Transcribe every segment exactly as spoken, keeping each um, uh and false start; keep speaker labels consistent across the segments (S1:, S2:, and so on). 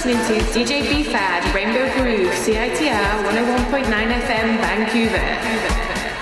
S1: listening to D J B-Fad, Rainbow Groove, C I T R one oh one point nine F M, Vancouver.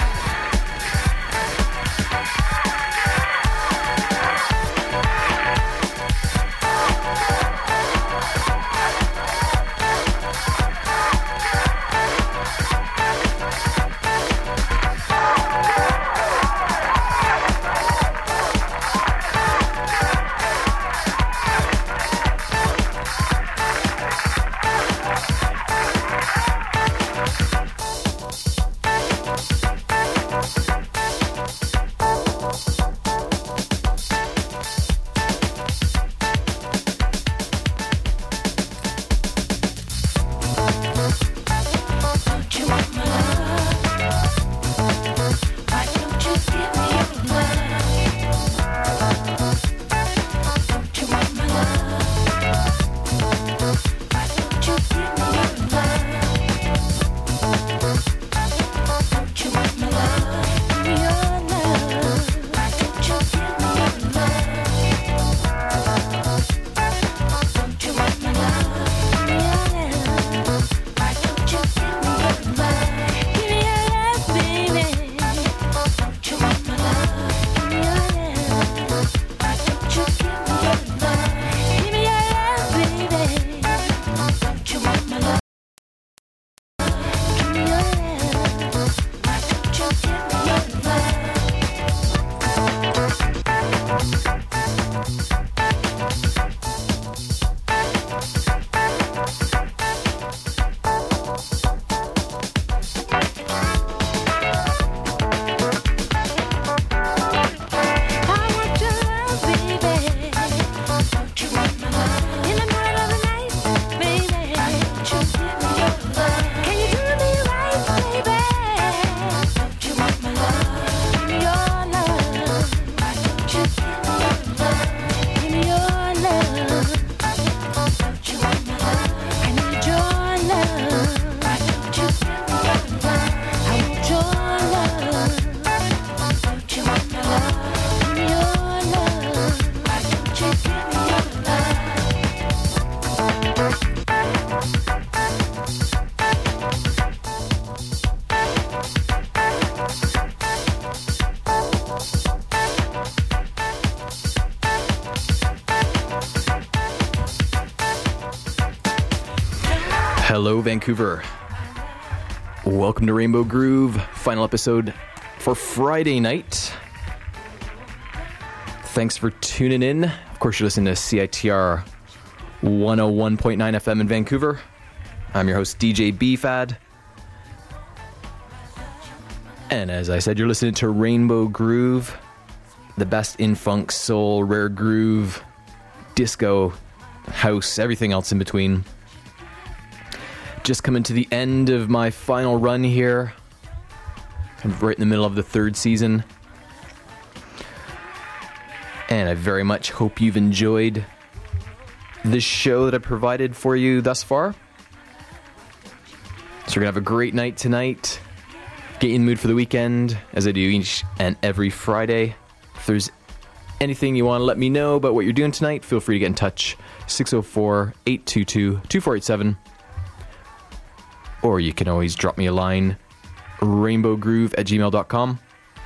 S2: Hello, Vancouver. Welcome to Rainbow Groove, final episode for Friday night. Thanks for tuning in. Of course, you're listening to C I T R one oh one point nine F M in Vancouver. I'm your host, D J B-Fad. And as I said, you're listening to Rainbow Groove, the best in funk, soul, rare groove, disco, house, everything else in between. Just coming to the end of my final run here. I'm right in the middle of the third season. And I very much hope you've enjoyed this show that I provided for you thus far. So we're going to have a great night tonight. Get you in the mood for the weekend, as I do each and every Friday. If there's anything you want to let me know about what you're doing tonight, feel free to get in touch. six oh four, eight two two, two four eight seven. Or you can always drop me a line, rainbowgroove at gmail dot com.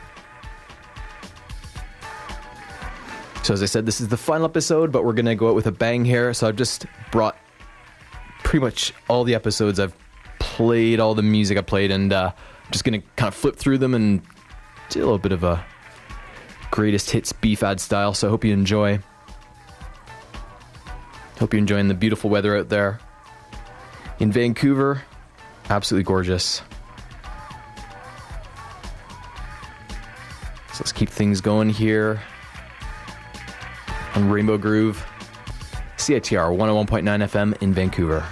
S2: So as I said, this is the final episode, but we're going to go out with a bang here. So I've just brought pretty much all the episodes I've played, all the music I played, and uh, I'm just going to kind of flip through them and do a little bit of a greatest hits B-Fad style. So I hope you enjoy. Hope you're enjoying the beautiful weather out there in Vancouver. Absolutely gorgeous. So let's keep things going here on Rainbow Groove, C I T R one oh one point nine F M in Vancouver.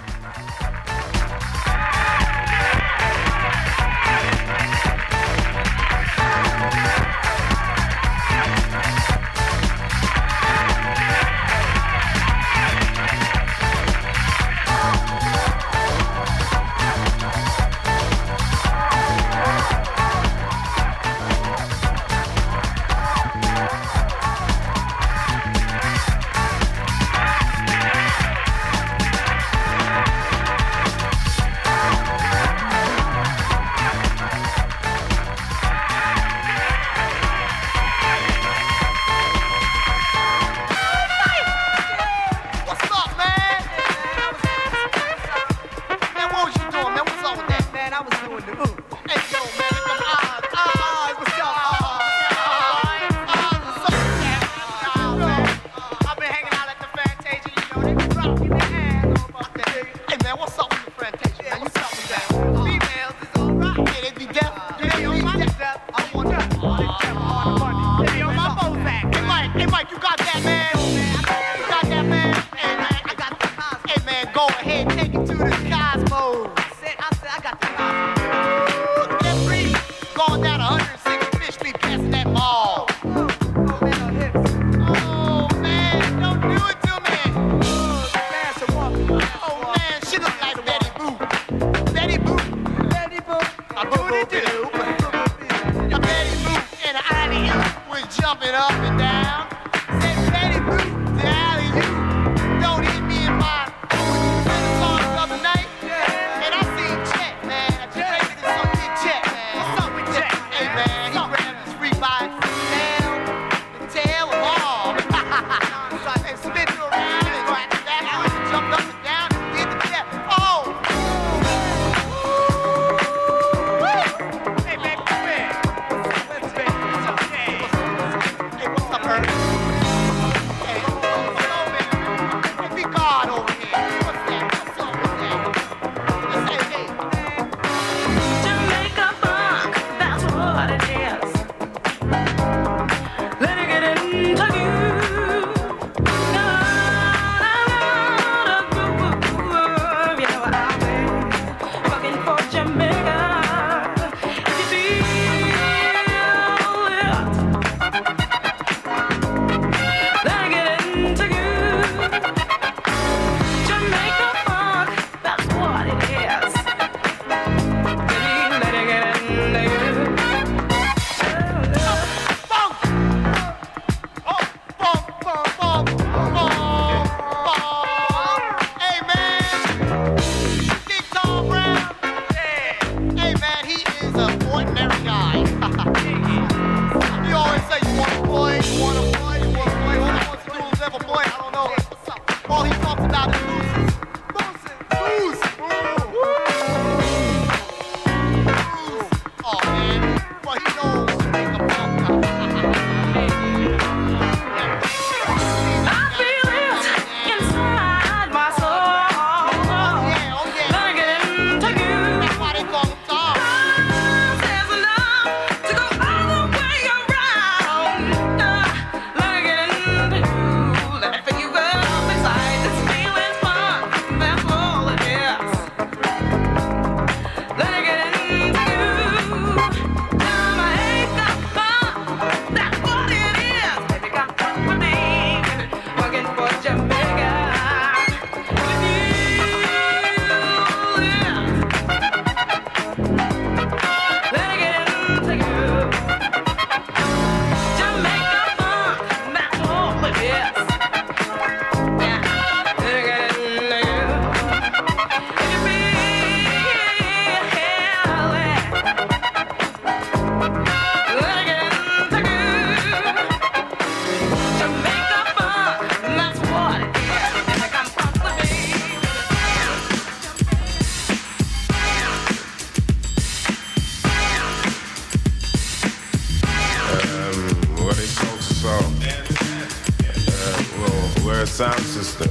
S3: sound system,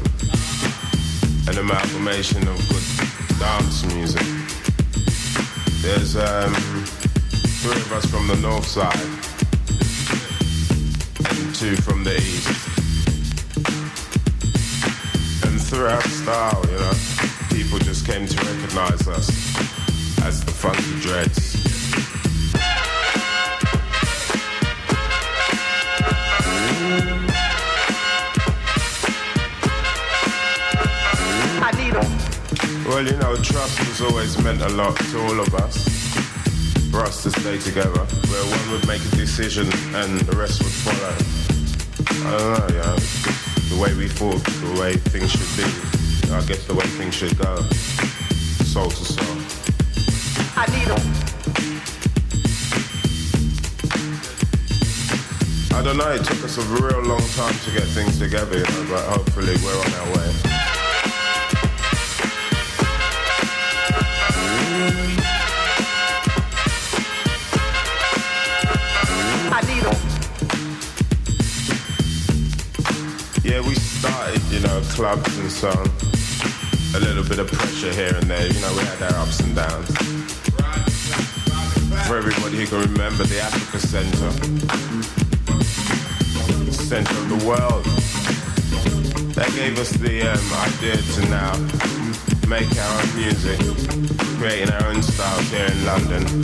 S3: an amalgamation of good dance music. There's um, three of us from the north side and two from the east. And throughout style, you know, people just came to recognize us as the Funky Dreads. Well, you know, trust has always meant a lot to all of us. For us to stay together, where one would make a decision and the rest would follow. I don't know, you know, the way we thought, the way things should be. I guess the way things should go. Soul to soul. I need them. I don't know, it took us a real long time to get things together, you know, but hopefully we're on our way. know, clubs and so on. A little bit of pressure here and there, you know, we had our ups and downs. For everybody who can remember the Africa Centre, the centre of the world, they gave us the um, idea to now make our own music, creating our own styles here in London.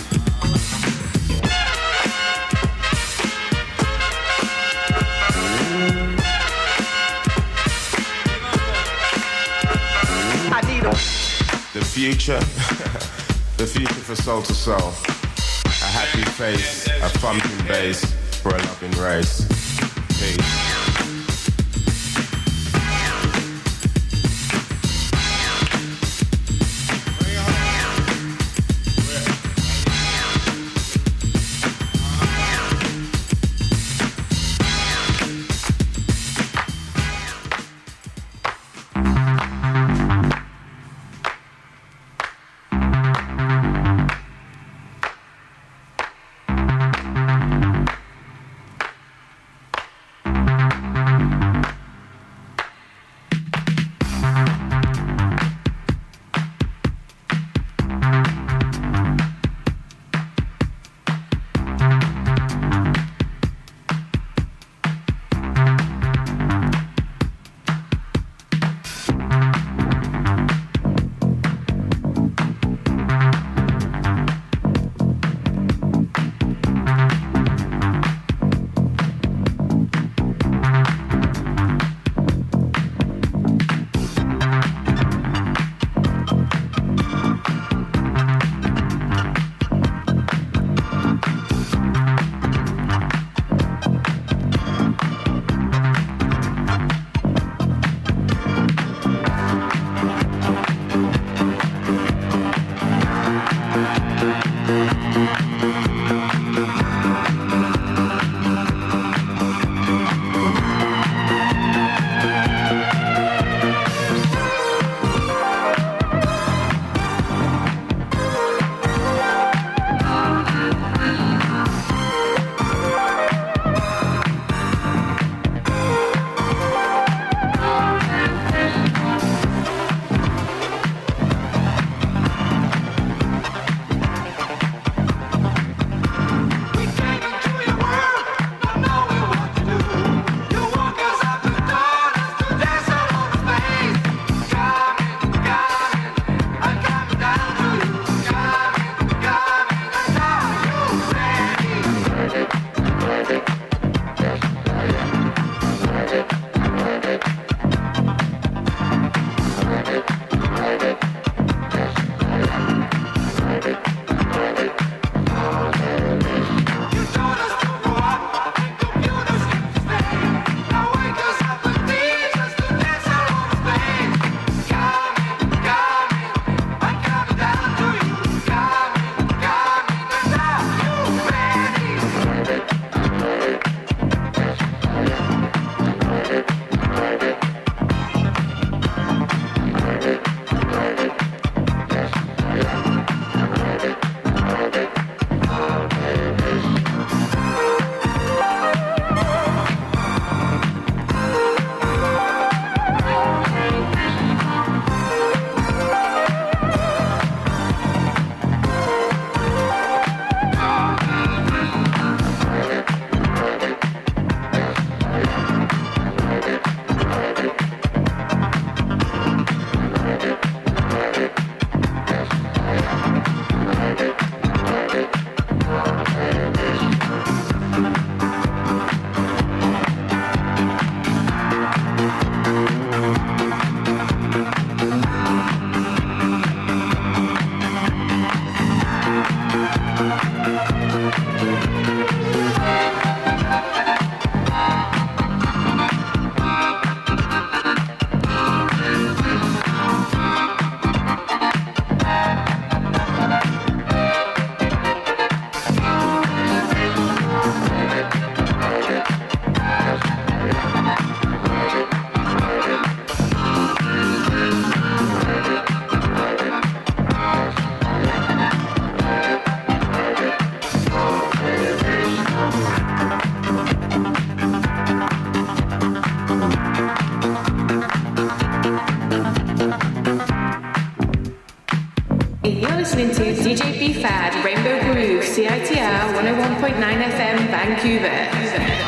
S3: The future, the future for Soul to Soul. A happy face, a thumping bass for a loving race. Peace.
S4: Thank you.
S1: D J B-Fad, Rainbow Groove, C I T R one oh one point nine F M, Vancouver.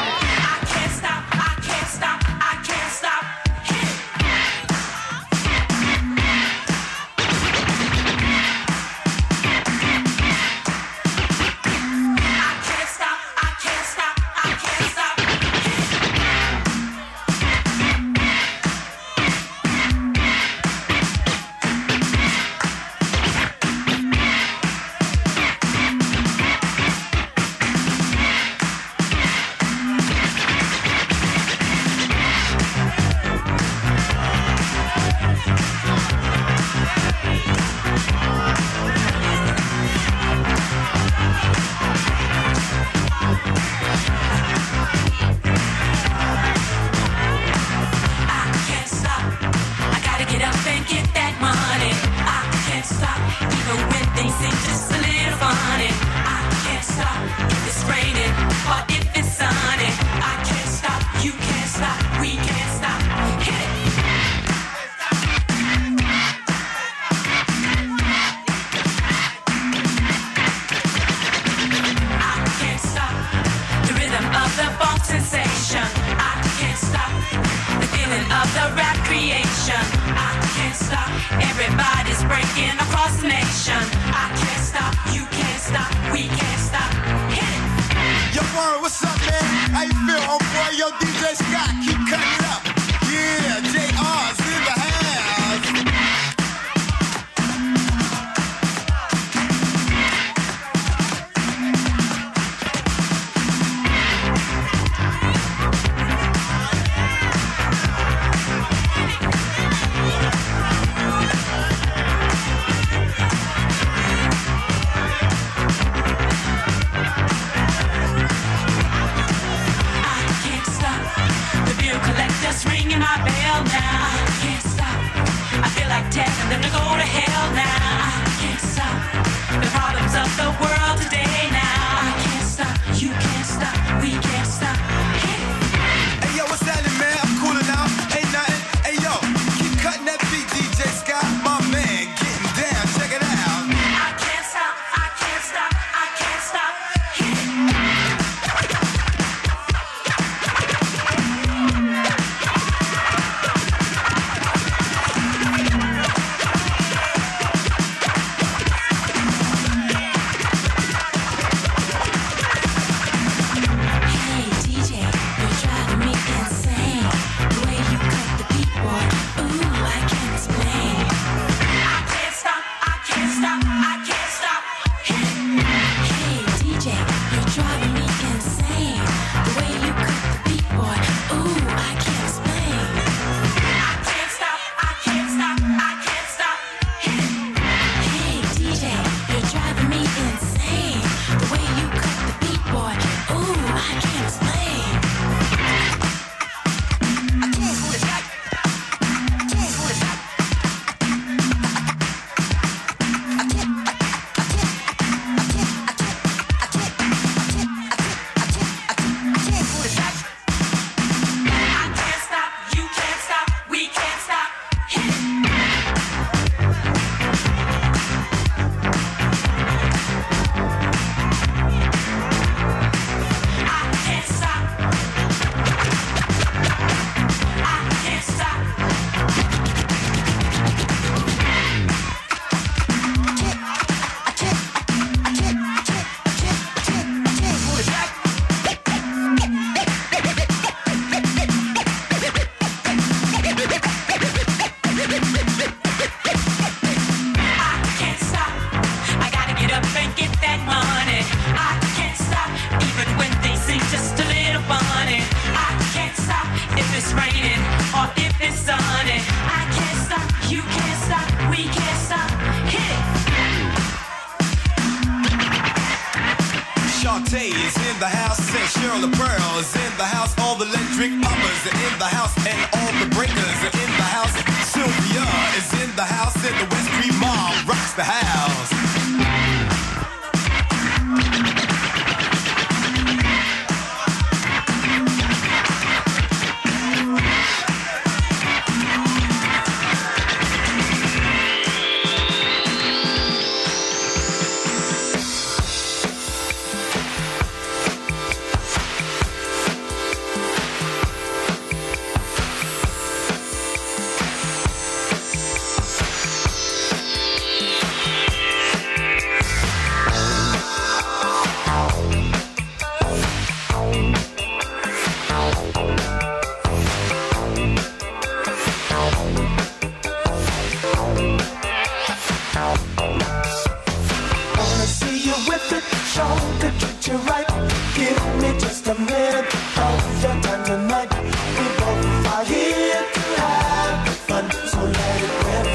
S4: perfect show to treat you right. Give me just a minute of your time tonight. We both are here to have fun, so let it rip.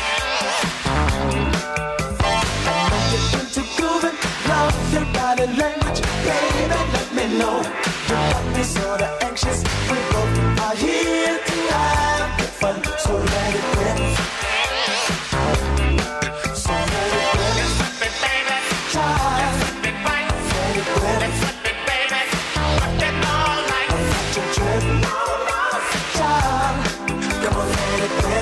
S4: I know you're into grooving, love your body language. Baby, let me know. You got me sorta anxious. We both are here to have fun, so let it rip. So let it rip. Let's flip it, baby. Child. Let's flip it right. Let it rip. Let's flip it, baby. Flip it all night. I'll let you trip. Child. Come on, let it rip.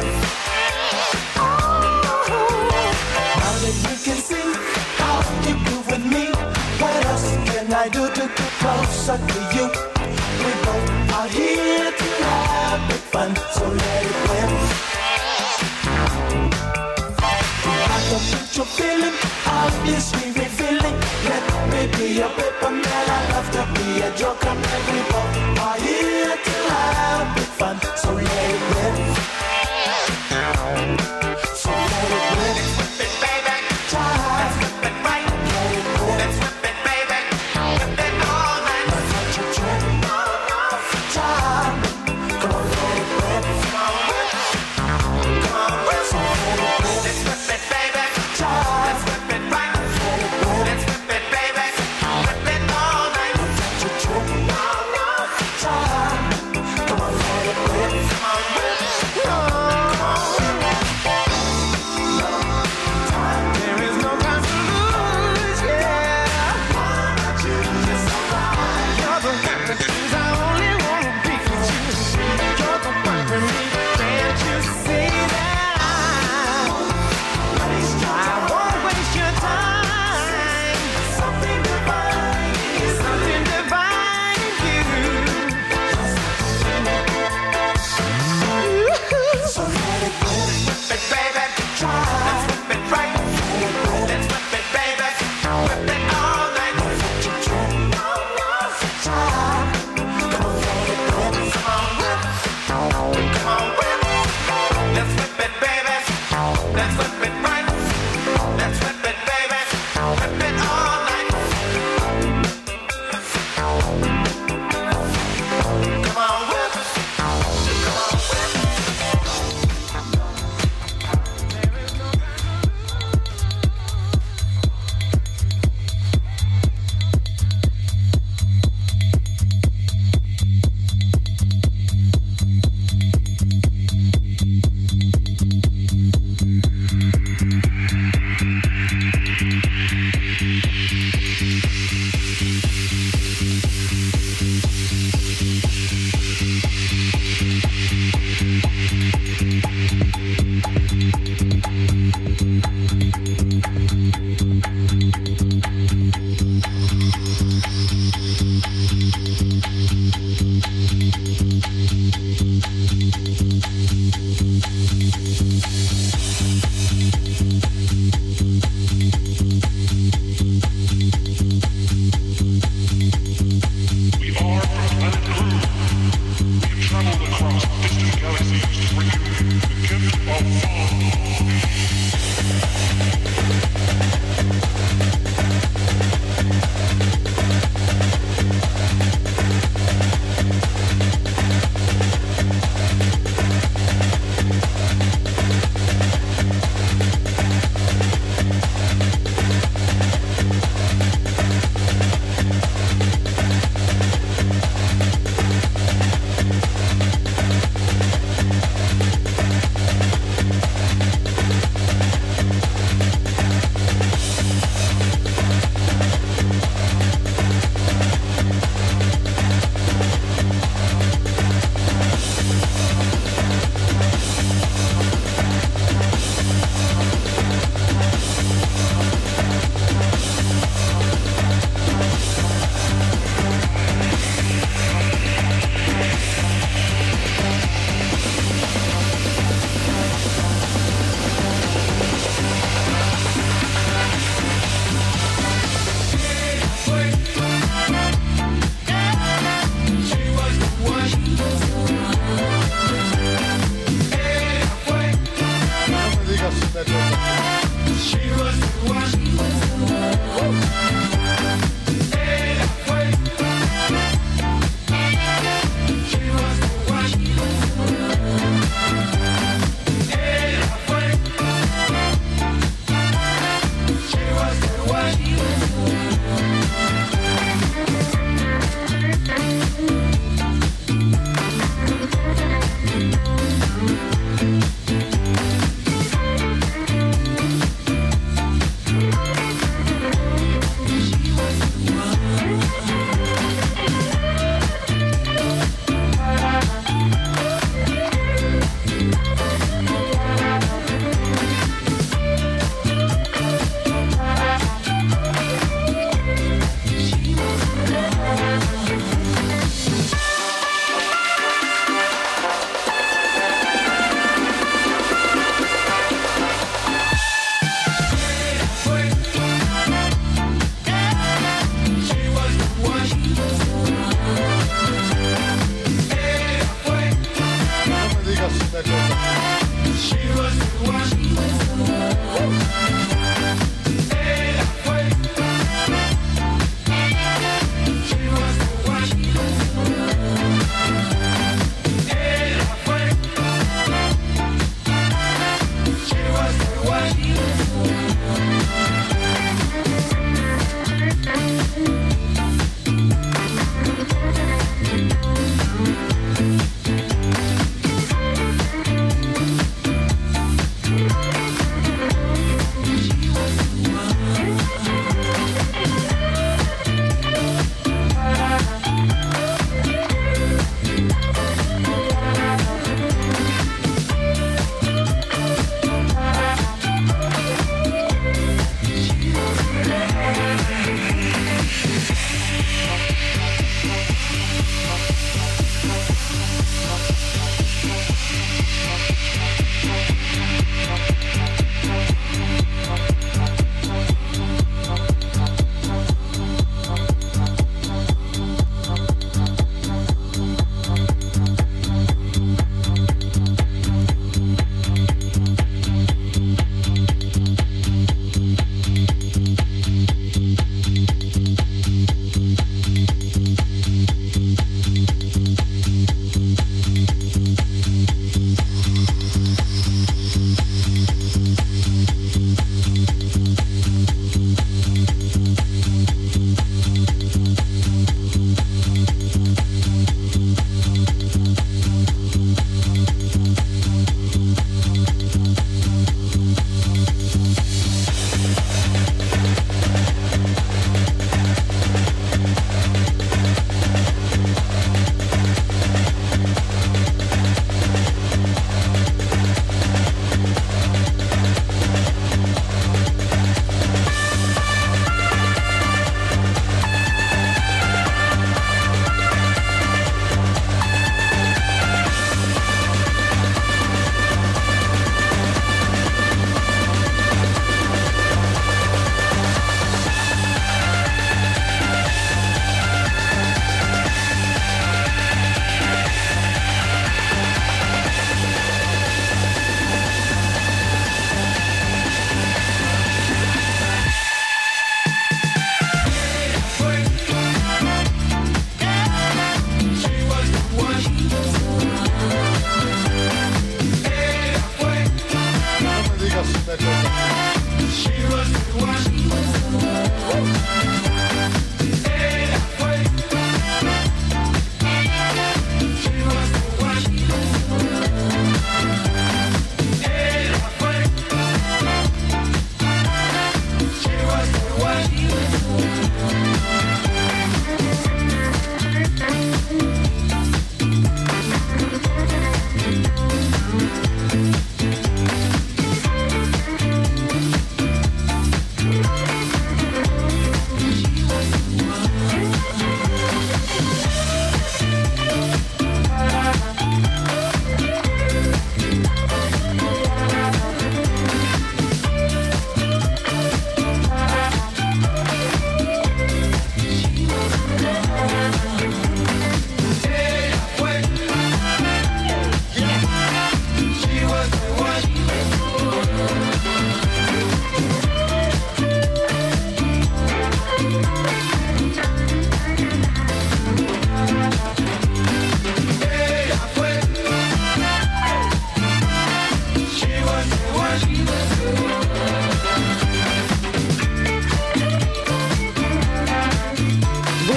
S4: Now that you can see how you groove with me, what else can I do to get closer to you? We both are here to have big fun, so let it rip. I can put your feeling, obviously revealing. Let me be your paper man, I love to be a joker. And we both are here to have big fun, so let it rip. So let it rip. Flip it, baby. Let's flip it right. Let it rip. Let's flip it, baby. Flip it all night. Let's let you trip. Child. Come on, let it rip. Come on, rip. Come on, rip. So let it rip. Let's flip it, baby. Child. Let's flip it right. Let it rip. Let's flip it, baby. Flip it all night. Let's let you trip.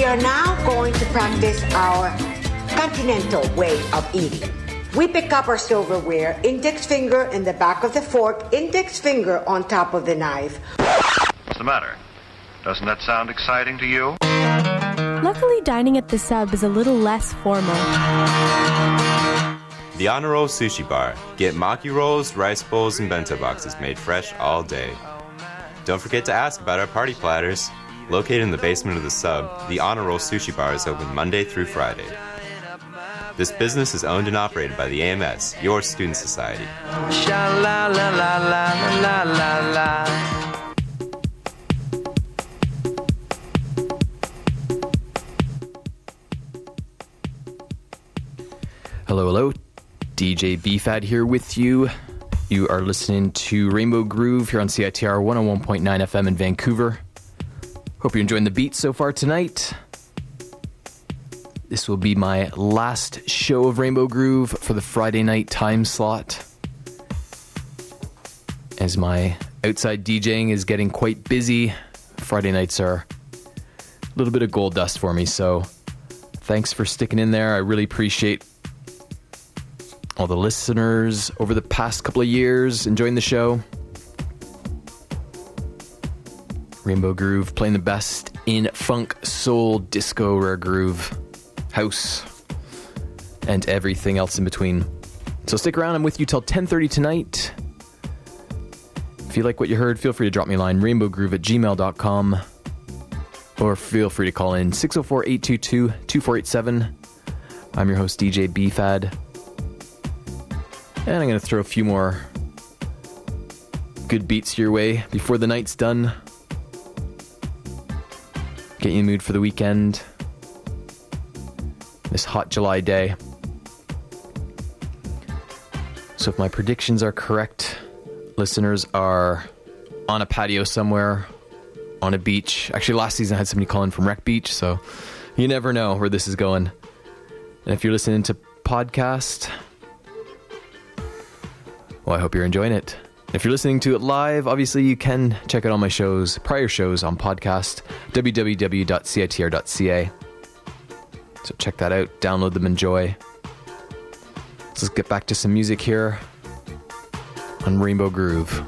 S5: are now going to practice our continental way of eating. We pick up our silverware, index finger in the back of the fork, index finger on top of the knife.
S6: What's the matter? Doesn't that sound exciting to you?
S7: Luckily, dining at the Sub is a little less formal.
S8: The Honor Roll Sushi Bar. Get maki rolls, rice bowls, and bento boxes made fresh all day. Don't forget to ask about our party platters. Located in the basement of the Sub, the Honor Roll Sushi Bar is open Monday through Friday. This business is owned and operated by the A M S, your student society.
S4: Sha-la-la-la-la-la-la-la-la.
S2: Hello, hello. D J B-Fad here with you. You are listening to Rainbow Groove here on C I T R one oh one point nine F M in Vancouver. Hope you're enjoying the beats so far tonight. This will be my last show of Rainbow Groove for the Friday night time slot, as my outside DJing is getting quite busy. Friday nights are a little bit of gold dust for me, so thanks for sticking in there. I really appreciate all the listeners over the past couple of years enjoying the show. Rainbow Groove, playing the best in funk, soul, disco, rare groove, house, and everything else in between. So stick around. I'm with you till ten thirty tonight. If you like what you heard, feel free to drop me a line, rainbowgroove at gmail dot com, or feel free to call in six oh four, eight two two, two four eight seven. I'm your host, D J B-Fad. And I'm going to throw a few more good beats your way before the night's done. Get you in the mood for the weekend. This hot July day. So if my predictions are correct, listeners are on a patio somewhere, on a beach. Actually, last season I had somebody call in from Wreck Beach, so you never know where this is going. And if you're listening to podcast, well, I hope you're enjoying it. If you're listening to it live, obviously you can check out all my shows, prior shows on podcast, w w w dot c i t r dot c a. So check that out, download them, enjoy. Let's get back to some music here on Rainbow Groove.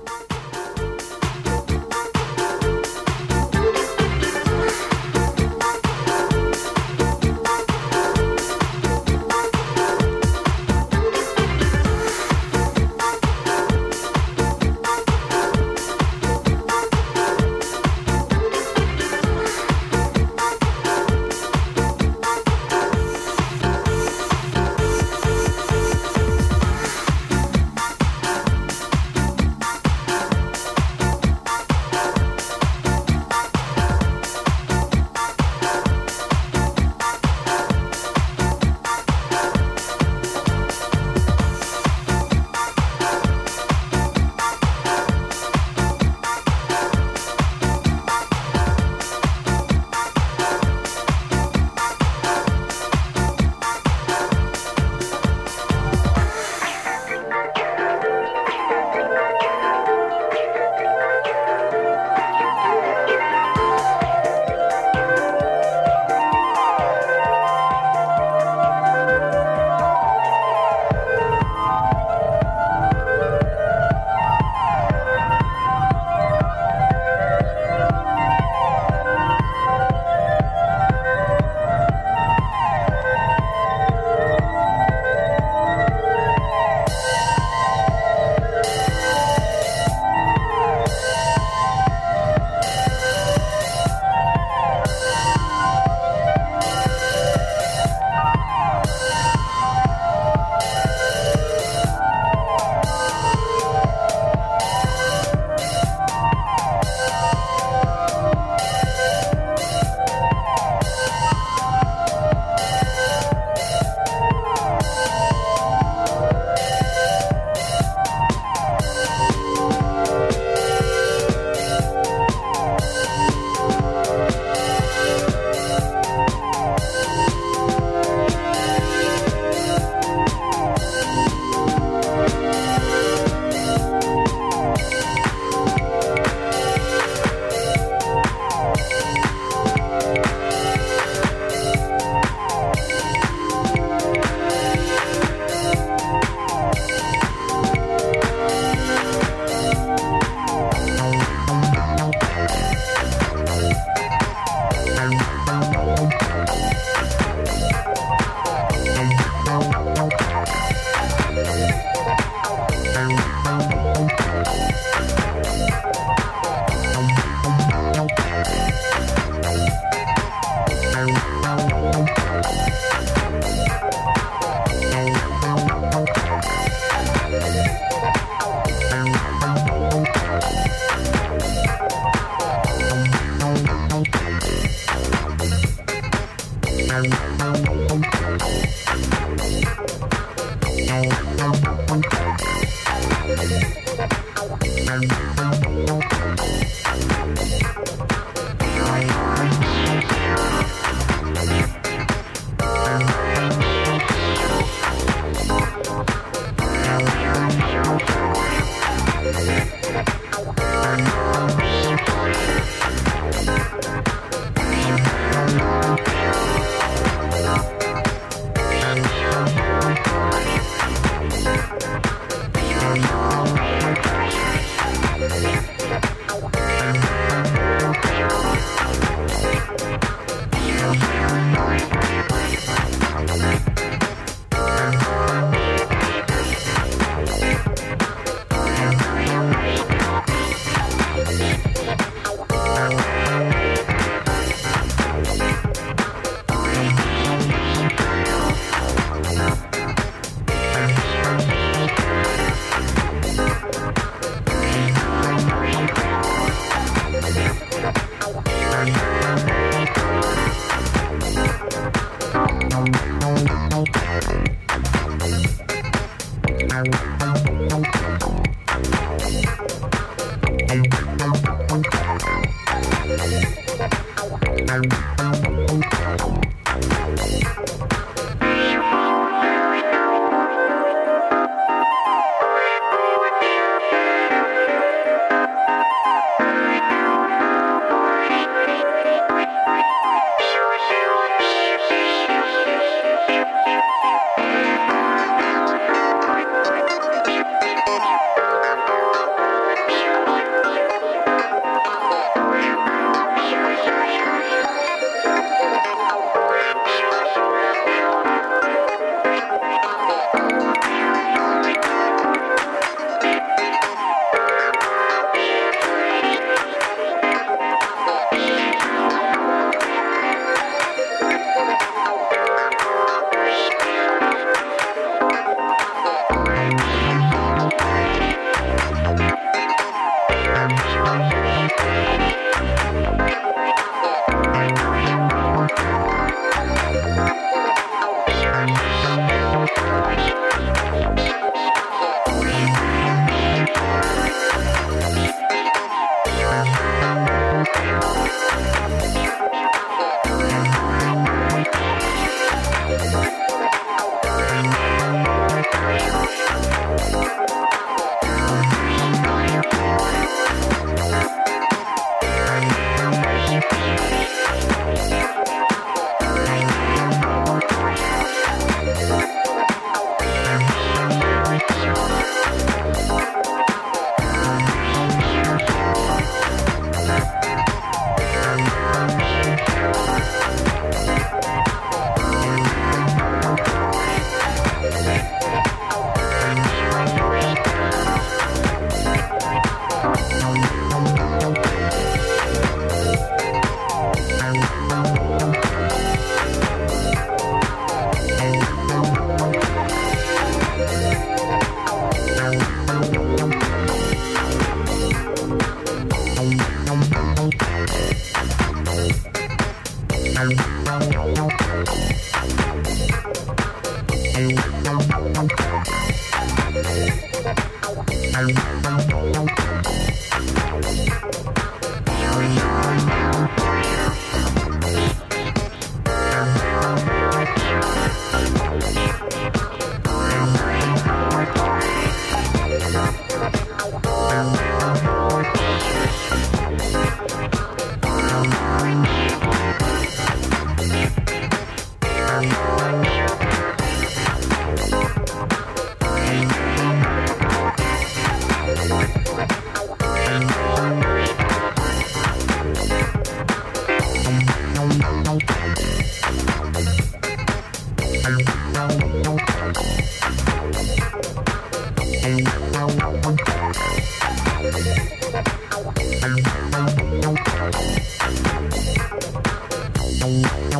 S4: Thank you.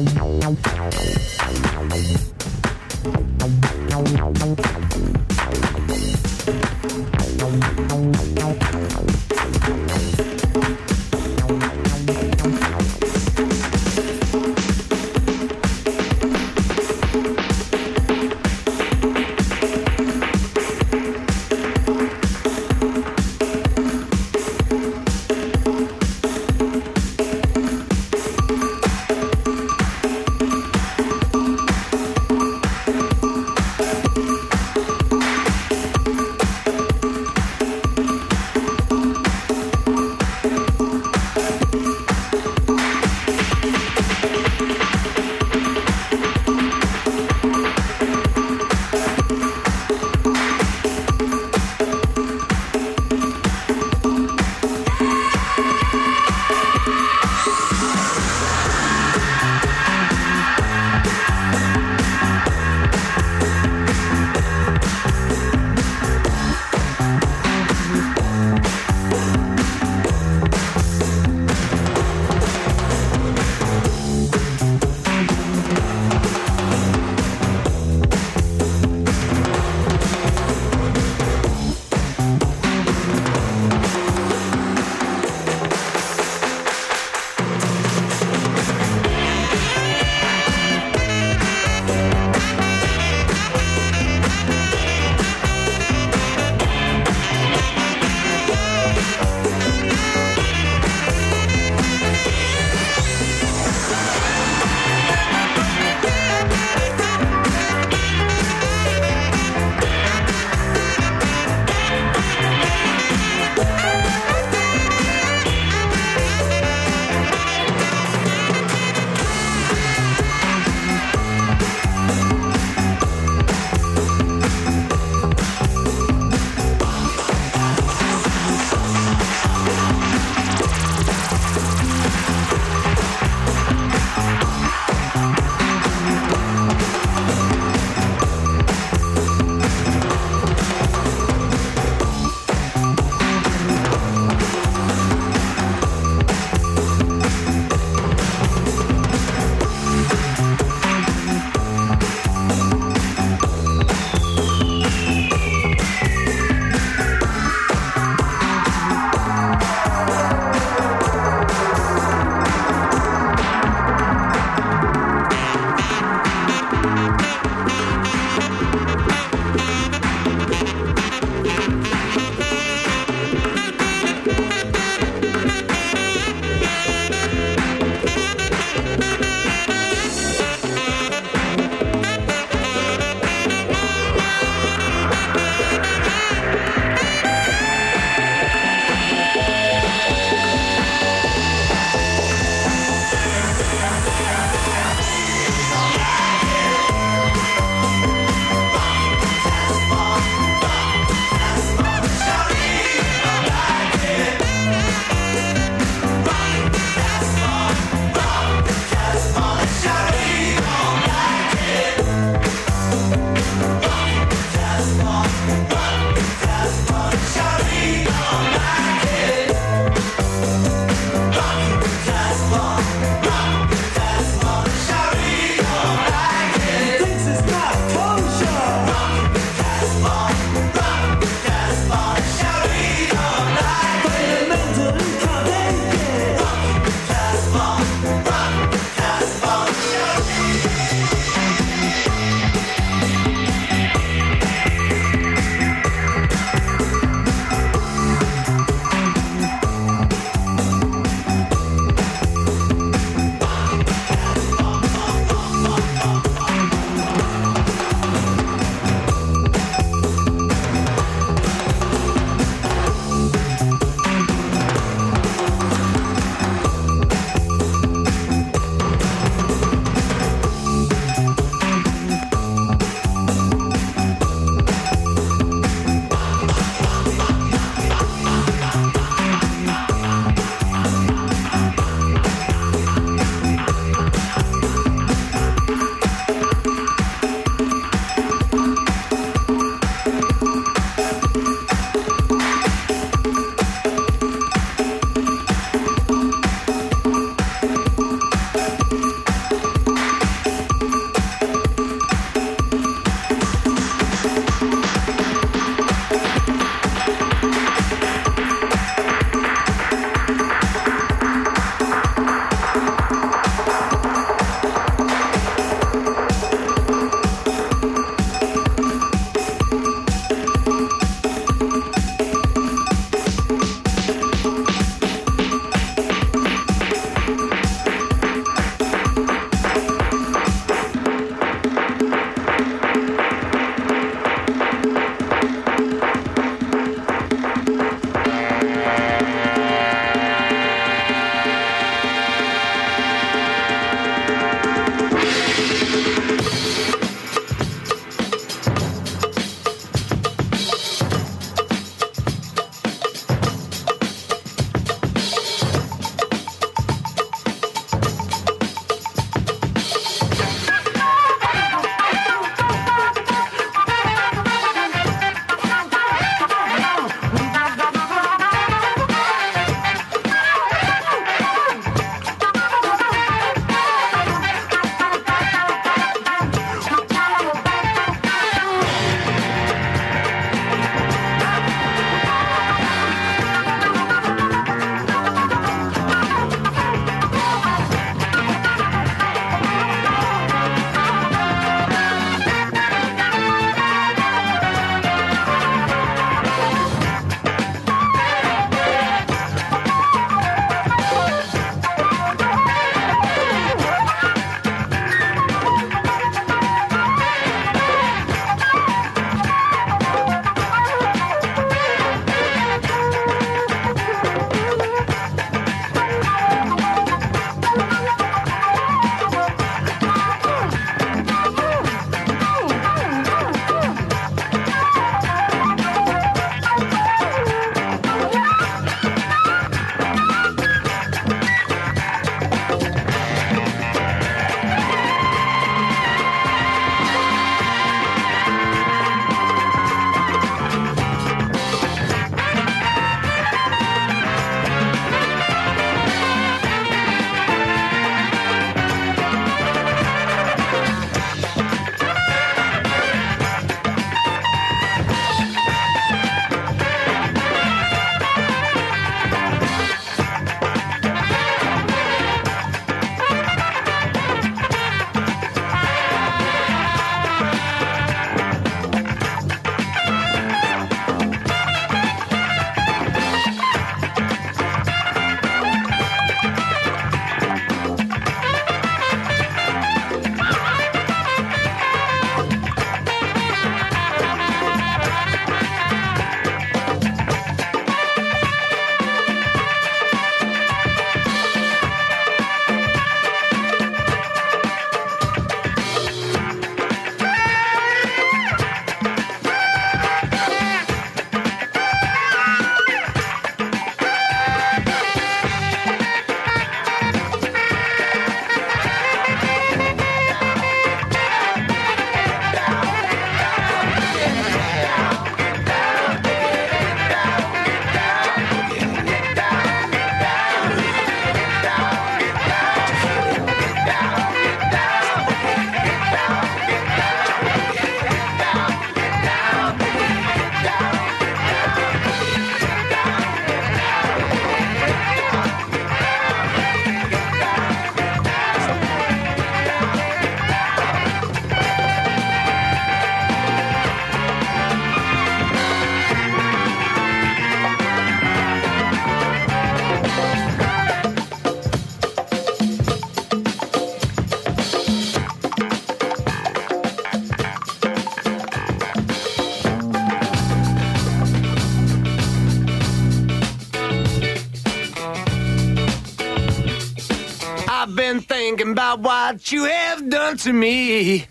S9: about what you have done to me.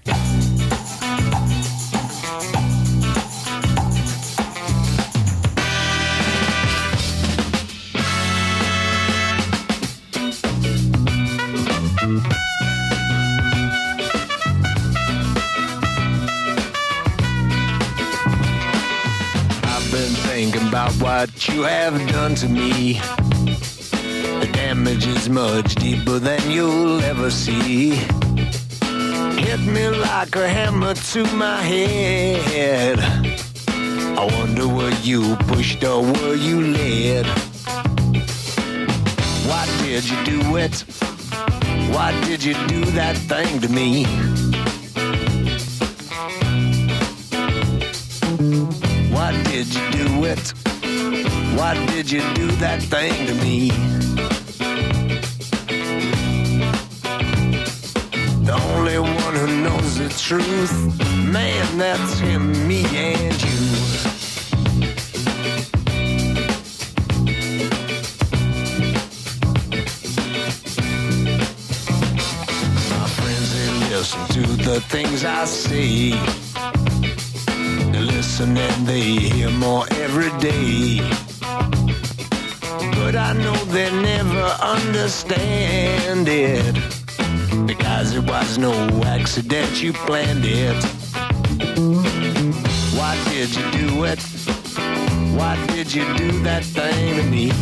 S9: I've been thinking about what you have done to me. The damage is much deeper than you'll ever see. Hit me like a hammer to my head. I wonder were you pushed or were you led? Why did you do it? Why did you do that thing to me? Why did you do it? Why did you do that thing to me? The only one who knows the truth, man, that's him, me and you. My friends, they listen to the things I say. They listen and they hear more every day. But I know they never understand it, because it was no accident, you planned it. Why did you do it? Why did you do that thing to me?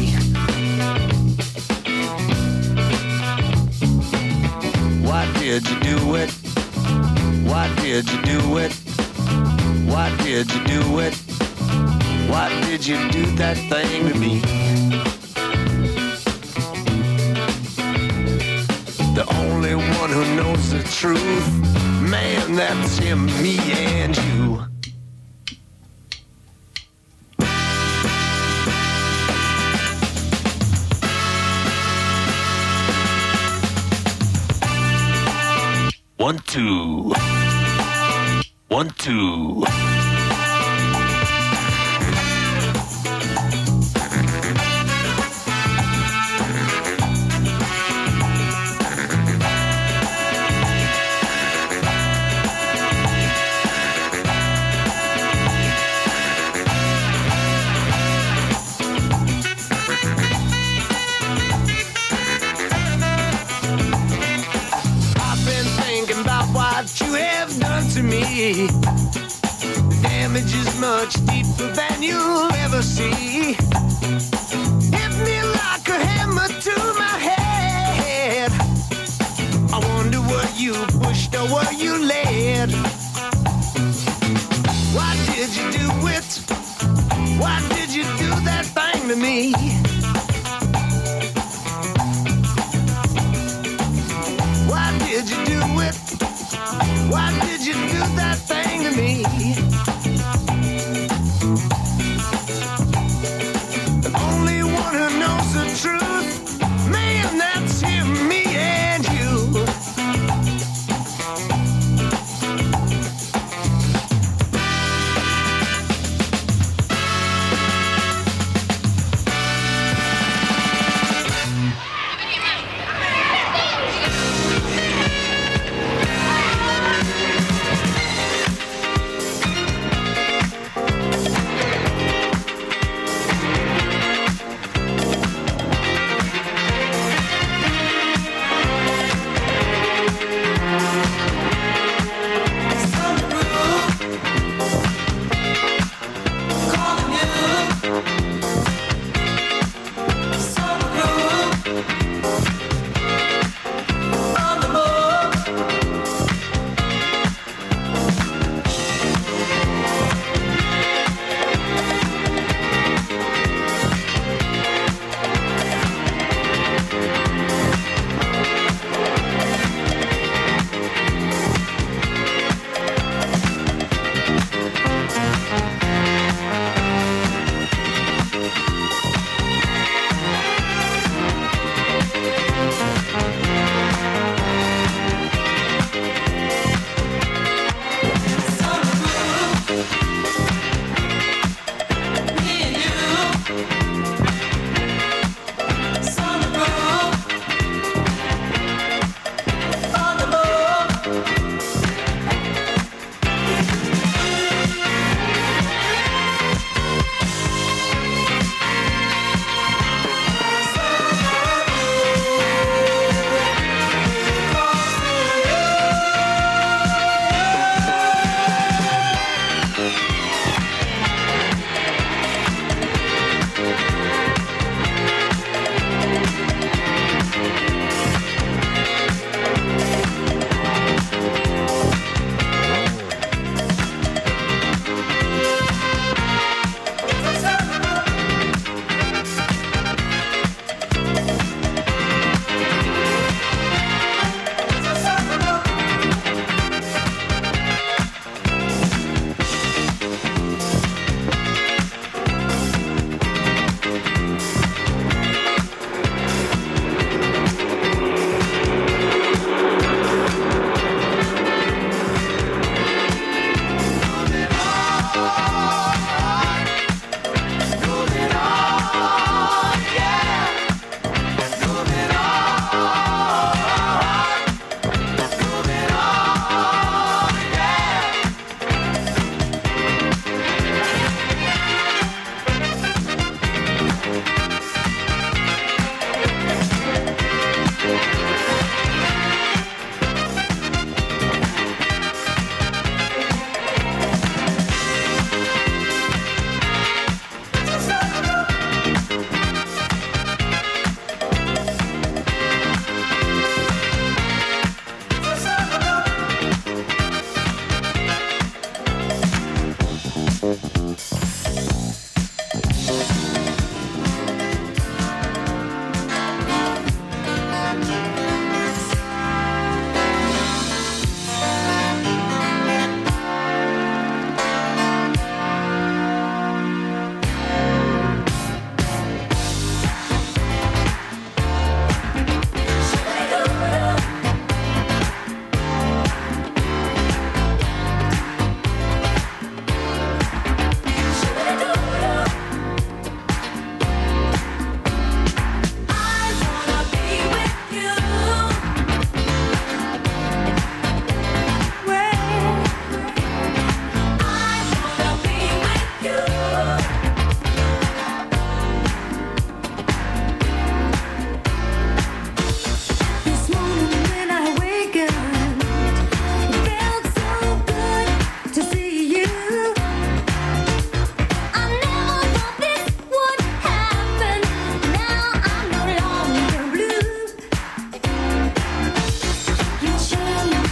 S9: Why did you do it? Why did you do it? Why did you do it? Why did you do that thing to me? The only one who knows the truth, man, that's him, me and you. One, two. One, two. You have done to me. The damage is much deeper than you'll ever see. Hit me like a hammer to my head. I wonder were you pushed or were you led? Why did you do it? Why did you do that thing to me? Why did you do it? Why did you do that thing to me? The only one who knows the truth, man, that's him, me and you.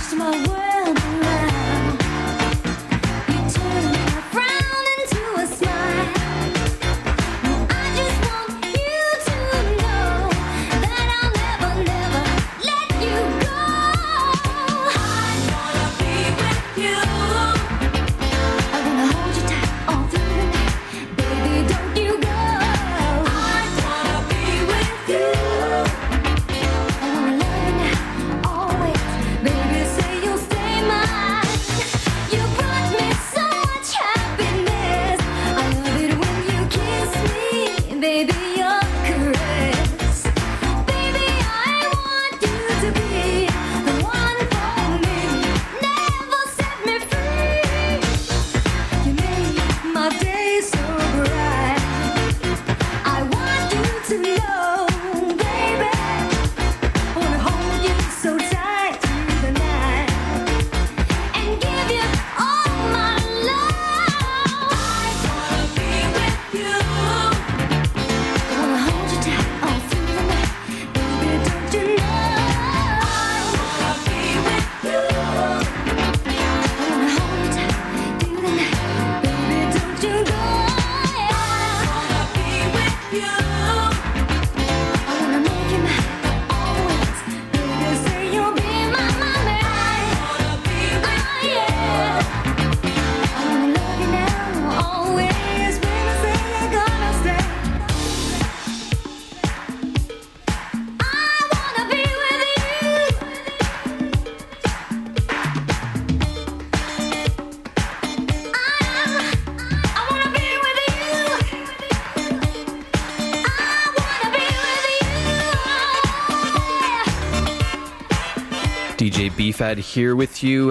S2: D J B-Fad here with you.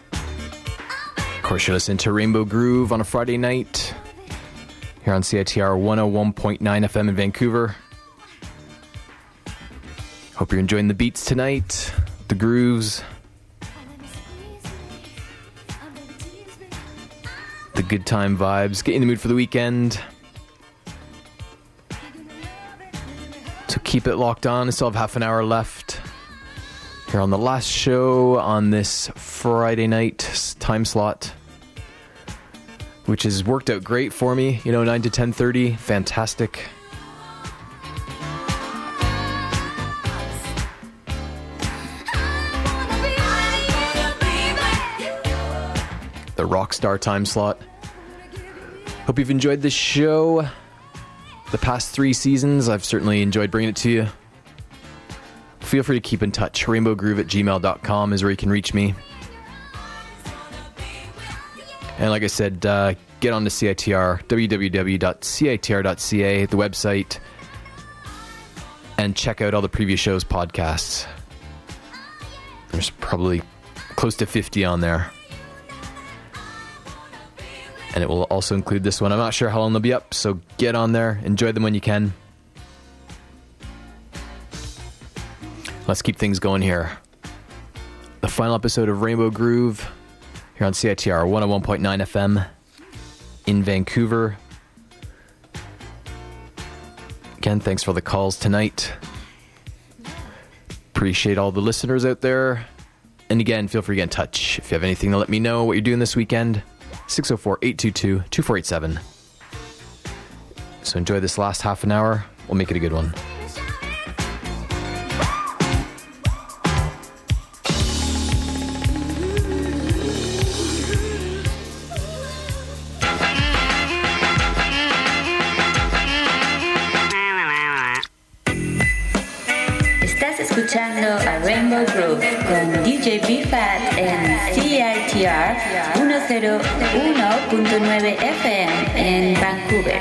S2: Of course, you're listening to Rainbow Groove on a Friday night here on C I T R one oh one point nine F M in Vancouver. Hope you're enjoying the beats tonight, the grooves, the good time vibes. Get in the mood for the weekend. So keep it locked on. I still have half an hour left here on the last show on this Friday night time slot, which has worked out great for me. You know, nine to ten thirty, fantastic. The Rockstar time slot. Hope you've enjoyed this show. The past three seasons, I've certainly enjoyed bringing it to you. Feel free to keep in touch. rainbow groove at gmail dot com is where you can reach me. And like I said, uh, get on to C I T R, w w w dot c i t r dot c a, the website, and check out all the previous shows' podcasts. There's probably close to fifty on there. And it will also include this one. I'm not sure how long they'll be up, so get on there. Enjoy them when you can. Let's keep things going here. The final episode of Rainbow Groove here on C I T R one oh one point nine F M in Vancouver. Again, thanks for the calls tonight. Appreciate all the listeners out there. And again, feel free to get in touch. If you have anything to let me know what you're doing this weekend, six oh four, eight two two, two four eight seven. So enjoy this last half an hour. We'll make it a good one.
S10: Escuchando a Rainbow Groove con D J B-Fad en C I T R ciento uno punto nueve F M en Vancouver.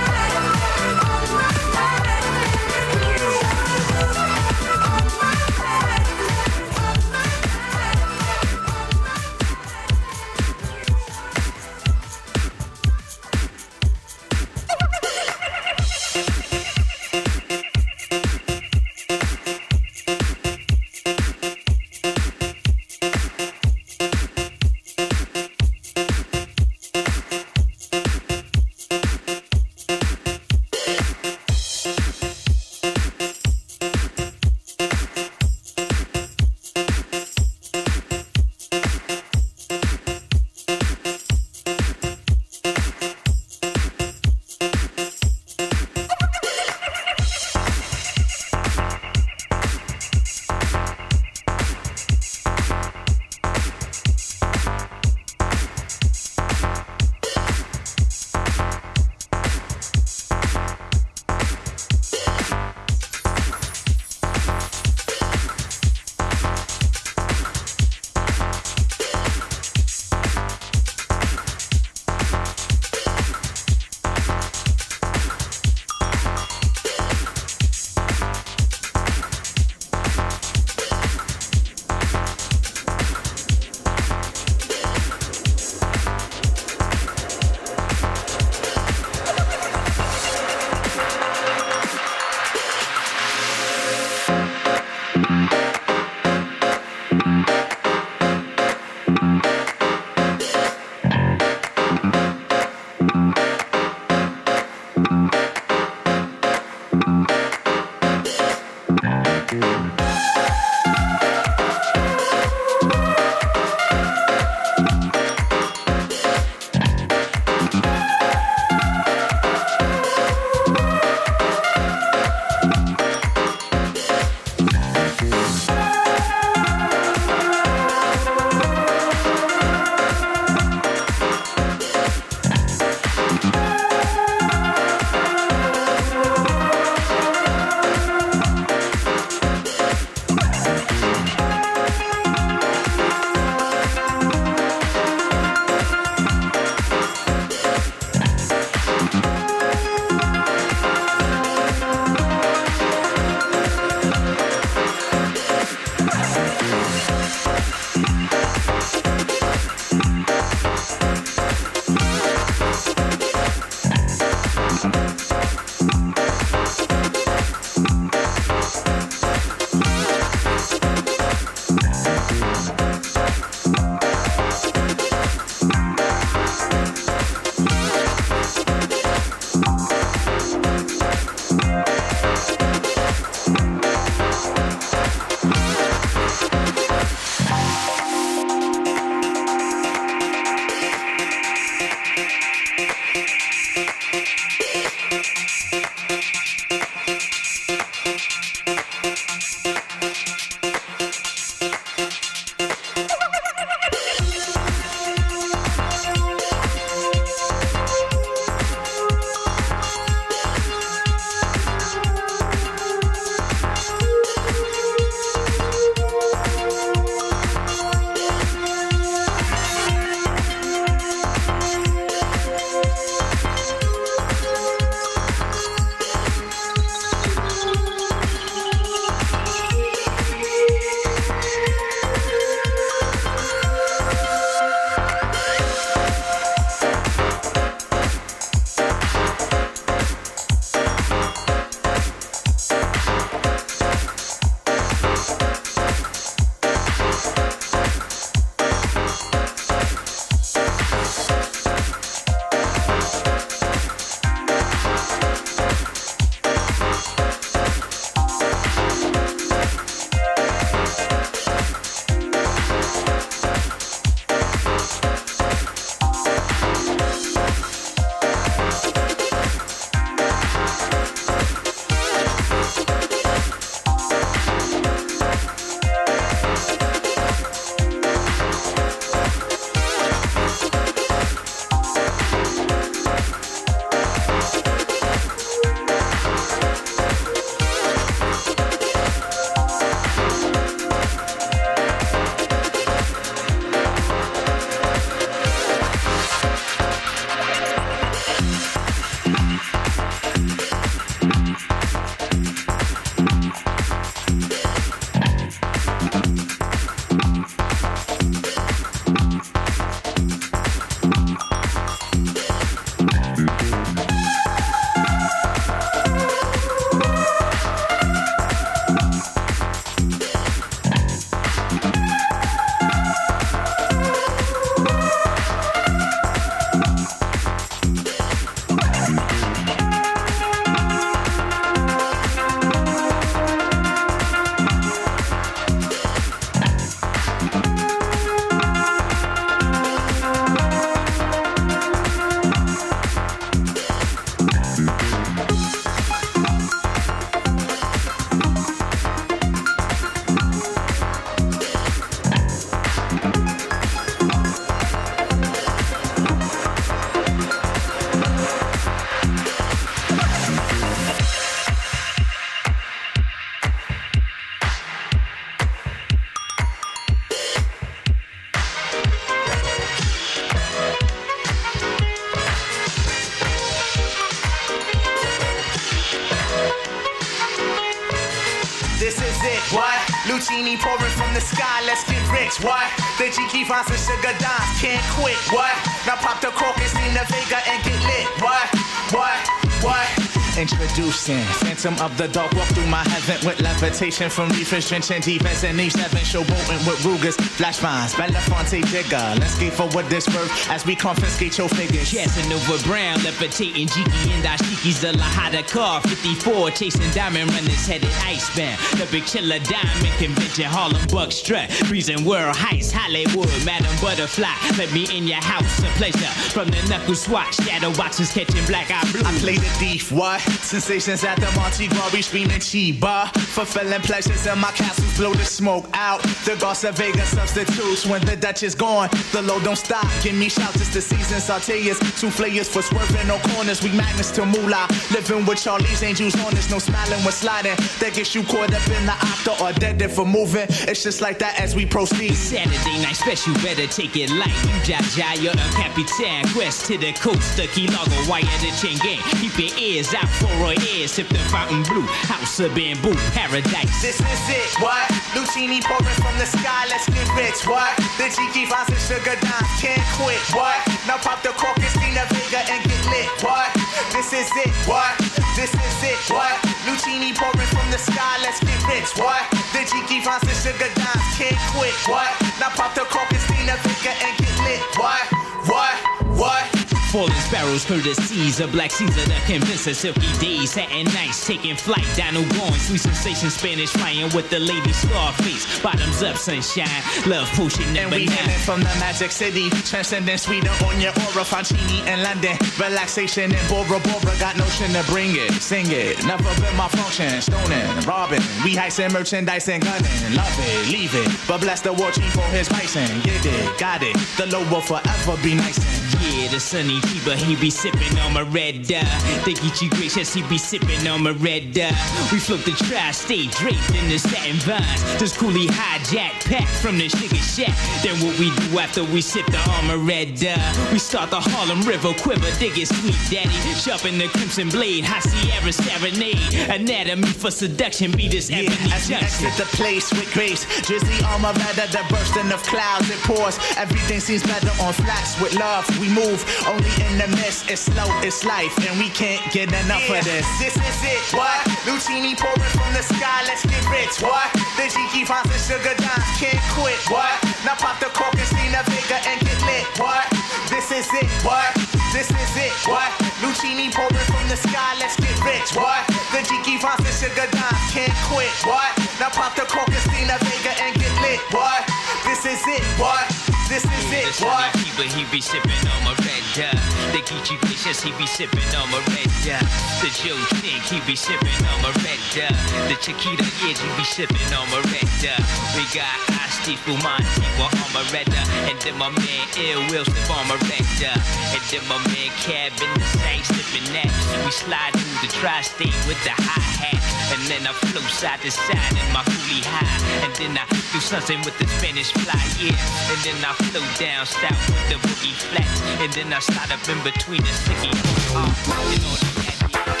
S11: This is it, what? Lucini pouring from the sky, let's get rich, what? The G Vines and Sugar Dimes can't quit, what? Now pop the cork and Nina Vega and get lit, what? What? What? Introducing Phantom of the Dark, walk through my heaven with levitation from reefers, drenching defense and E seven, showboating with Rugers, flash vines, Belafonte digger. Let's skate forward this verb as we confiscate your figures.
S12: Casanova Brown, levitating Jiki and Dashiki's the Lahada car, fifty-four, chasing diamond runners headed icebound. The big killer diamond convention, Harlem Buck strut, freezing world heights, Hollywood, Madam Butterfly. Let me in your house, a pleasure. From the knuckle swatch, shadow boxes catching black eye blue.
S11: I play the thief, what? Sensations at the Monte Glory, screaming Chiba. Fulfilling pleasures in my castles, blow the smoke out. The Garza Vega substitutes when the Dutch is gone. The low don't stop, give me shouts, it's the season. Sauteas, two flayers for swerving, no corners. We magnets to moolah. Living with Charlie's Angels on us, no smiling when sliding. That gets you caught up in the octa or dead for moving. It's just like that as we proceed.
S12: Saturday night special, better take it light. You Jaja, you're the Capitan. Quest to the coast, the Key Largo, wire the chain gang. Keep your ears out for Roy Ayers, sip the fountain blue. House of bamboo, paradise.
S11: This is it, what? Lucini pouring from the sky, let's get rich, what? The G Vines and Sugar Dimes can't quit, what? Now pop the cork and Nina Vega and get lit, what? This is it, what? This is it, what? Lucini pouring from the sky, let's get rich, what? The G Vines and Sugar Dimes can't quit, what? Now pop the cork and Nina Vega and get lit, what? What? What?
S12: Falling sparrows, courtesies of Black Caesar, the convincer, silky days, satin nights, taking flight, Dino going, sweet sensation, Spanish flying with the lady Scarface, bottoms up, sunshine, love potion number
S11: and we
S12: nine.
S11: hailing from the Magic City, transcending sweeter on your aura, Fancini in London, relaxation in Bora Bora, got notion to bring it, sing it, never been my function, stoning, robbing, we heisting merchandise and gunning, love it, leave it, but bless the war chief for his bison, get it, got it, the low will forever be nice.
S12: Yeah, the sunny Tiba, he be sipping on my red dye. The Geechee gracious, he be sipping on my red dye. We float the tri-state draped in the satin vines. This coolie hijack pack from the sugar shack. Then what we do after we sip the armor red dye? We start the Harlem River quiver, dig it sweet daddy. Sharpen the crimson blade, high Sierra serenade. Anatomy for seduction, be this
S11: yeah,
S12: ebony
S11: as we
S12: junction.
S11: exit the place with grace, drizzly armor rather the bursting of clouds, it pours. Everything seems better on flats with love. We move only in the mist, it's slow, it's life, and we can't get enough yeah, of this. This is it, what? Lucini pouring from the sky, let's get rich, what? The G Vines and Sugar Dimes can't quit, what? Now pop the cork and Nina Vega and get lit, what? This is it, what? This is it, what? Lucini pouring from the sky, let's get rich, what? The G Vines and Sugar Dimes can't quit, what? Now pop the cork and Nina Vega and get lit, what? This is it, what? This is
S12: yeah,
S11: it, what?
S12: But he be sipping on my red dye. The Geechee gracious, he be sipping on my red dye. The Joe Chink, he be sipping on my red dye. The Chiquita Edge, he be sipping on my red dye. We got Asti Fumanti on my red dye. And then my man Ill Will slip on my red dye. And then my man Cab in the same slipping that. We slide through the tri-state with the hi-hat. And then I flow side to side in my coolie high. And then I do something with the Spanish fly, yeah. And then I flow down south with the boogie flats. And then I slide up in between the sticky. Uh, you know that.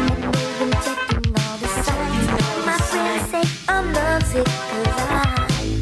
S13: My friends say I'm lovesick 'cause I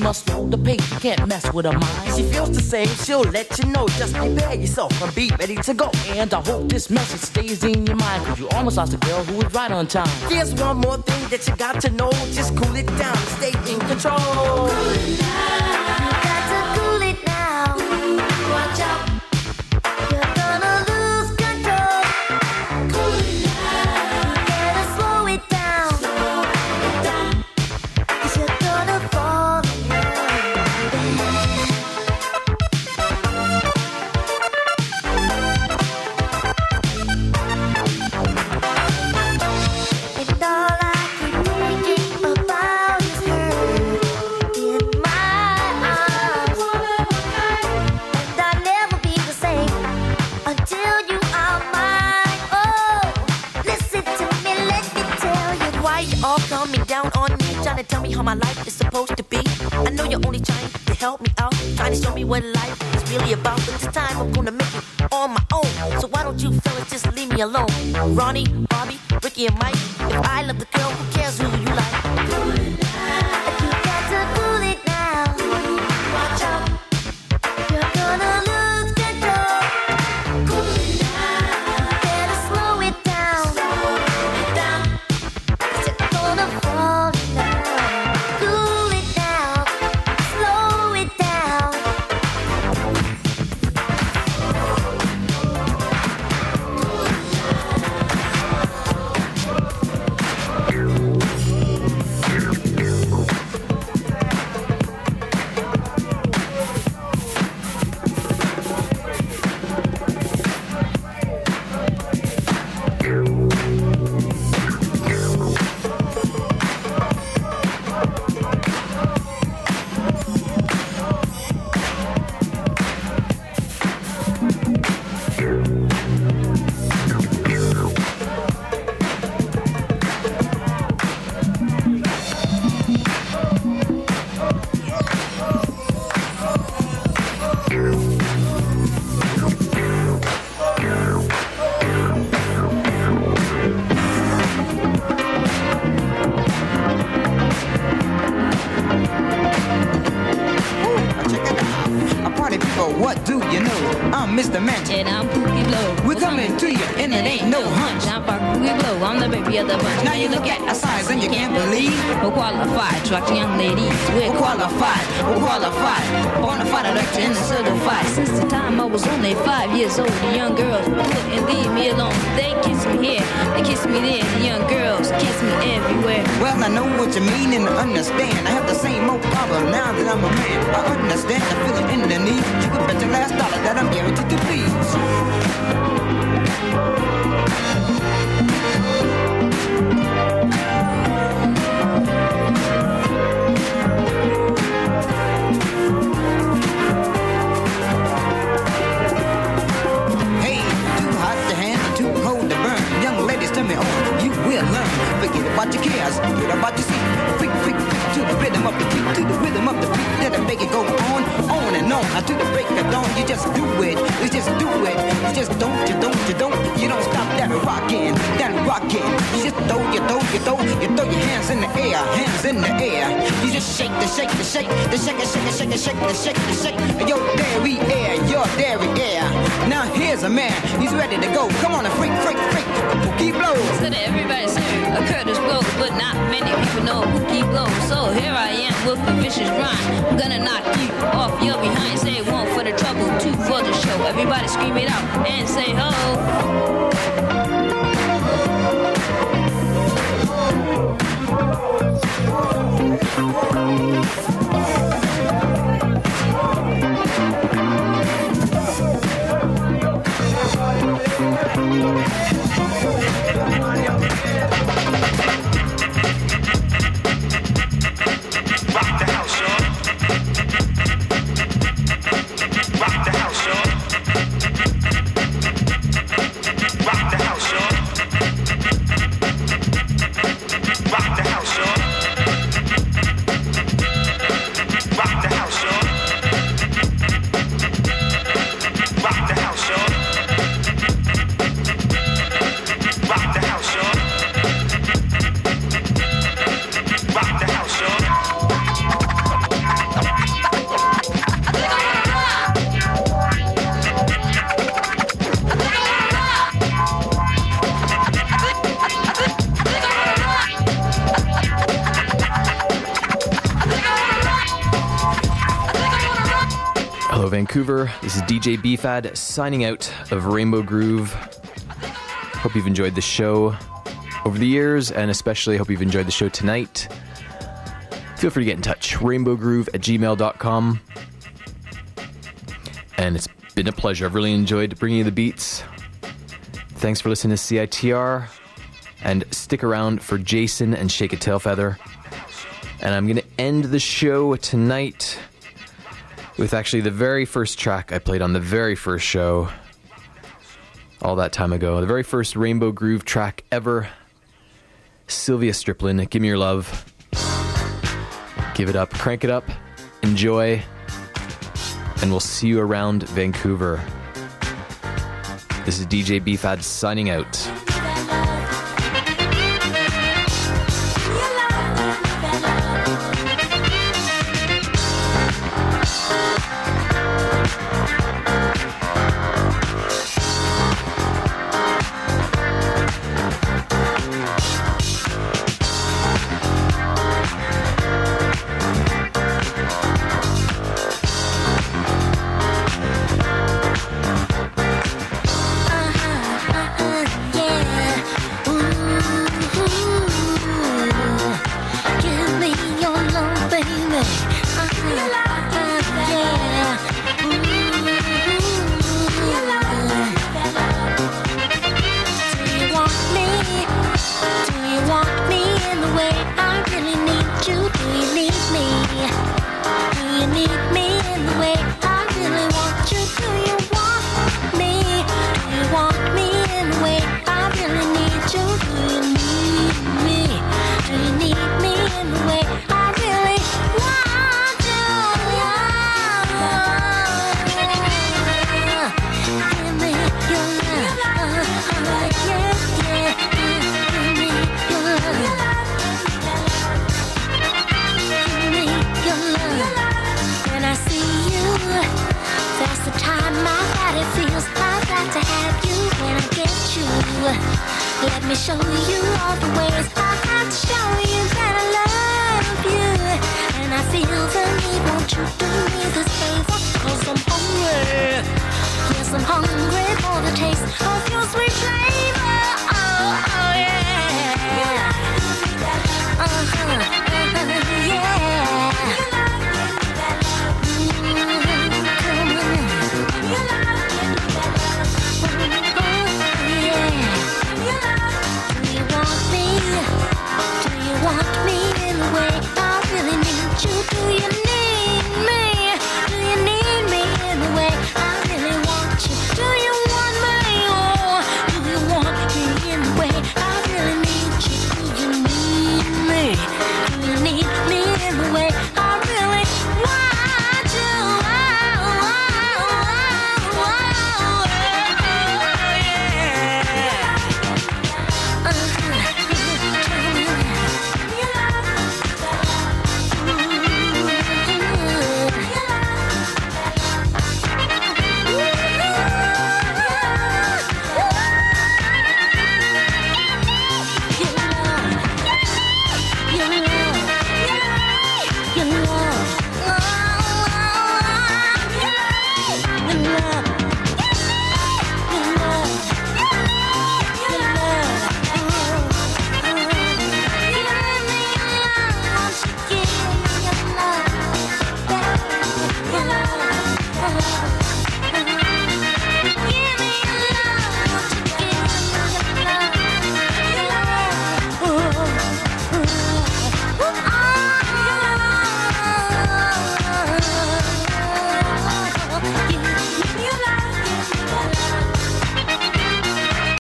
S13: wanna slow the pace, you can't mess with her mind. She feels the same, she'll let you know. Just prepare yourself and be ready to go. And I hope this message stays in your mind, cause you almost lost a girl who was right on time. Here's one more thing that you got to know. Just cool it down, stay in control. Cool it down. You got to cool it now. Watch out. You're gonna lose control. Cool it down. You gotta slow it down. Slow it down. Cause you're gonna fall in love, baby. And all I keep thinking about is her in my arms. And I'll never be the same until you are mine. Oh, listen to me, let me tell you why you all coming down on me, trying to tell me how my life is supposed to be. I know you're only trying to help me out, trying to show me what life is really about. But this time I'm gonna make it on my own. So why don't you fellas just leave me alone? Ronnie, Bobby, Ricky, and Mike. If I love the girl, who cares who you like? Cool it down. You got to cool it now. Watch out. You're gonna lose control. Cool it down. Better slow it down. Slow it down. Cause you're gonna fall in love. Cool it down. Slow it down.
S14: A party people, what do you know? I'm Mister Mansion.
S15: And I'm Pookie Blow.
S14: We're coming to you, and it ain't no hunch.
S15: I'm Pookie Blow. I'm the baby of the bunch.
S14: Now you look at our size and you can't believe
S15: we're qualified to attract young ladies. We're
S14: qualified, we're qualified. Bonafide elected and certified.
S15: Since the time I was only five years old, the young girls wouldn't leave me alone. They kiss me here, they kiss me there. The young girls kiss me everywhere.
S14: Well, I know what you mean and I understand. I have the same old problem now that I'm a man. I understand the feeling in the need. You can bet your last dollar that I'm guaranteed to please. Hey, too hot to handle, too cold to burn. Young ladies, tell me, oh, you will learn. Forget about your cares, forget about your seat. Freak, freak, freak, to the rhythm of the beat, to the rhythm of the beat. Let it make it go on, on and on. Now to the break of dawn, you just do it. You just do it. You just don't, you don't, you don't. You don't stop that rockin', that rockin'. You just throw, you throw, you throw, you throw your hands in the air, hands in the air. You just shake the shake the shake, the shake it, shake it, shake it, shake the shake the shake. Your dairy air, your dairy air. Now here's a man, he's ready to go. Come on, a freak, freak, freak. Pookie Blow.
S15: So that everybody's heard a Curtis Blow, but not many people know Pookie Blow. So here I am with a vicious rhyme. I'm gonna knock you off your behind. Say one for the trouble, two for the show. Everybody scream it out and say ho.
S2: Hello, Vancouver. This is D J B-Fad signing out of Rainbow Groove. Hope you've enjoyed the show over the years, and especially hope you've enjoyed the show tonight. Feel free to get in touch. rainbowgroove at gmail dot com. And it's been a pleasure. I've really enjoyed bringing you the beats. Thanks for listening to C I T R. And stick around for Jason and Shake a Tail Feather. And I'm going to end the show tonight with actually the very first track I played on the very first show all that time ago. The very first Rainbow Groove track ever. Sylvia Striplin, Give Me Your Love. Give it up, crank it up, enjoy, and we'll see you around Vancouver. This is D J B-Fad signing out.
S13: Let me show you all the ways I have to show you that I love you. And I feel the need, won't you do me this favor? Cause I'm hungry. Yes, I'm hungry for the taste of your sweet flavor. Oh, oh yeah. Uh-huh.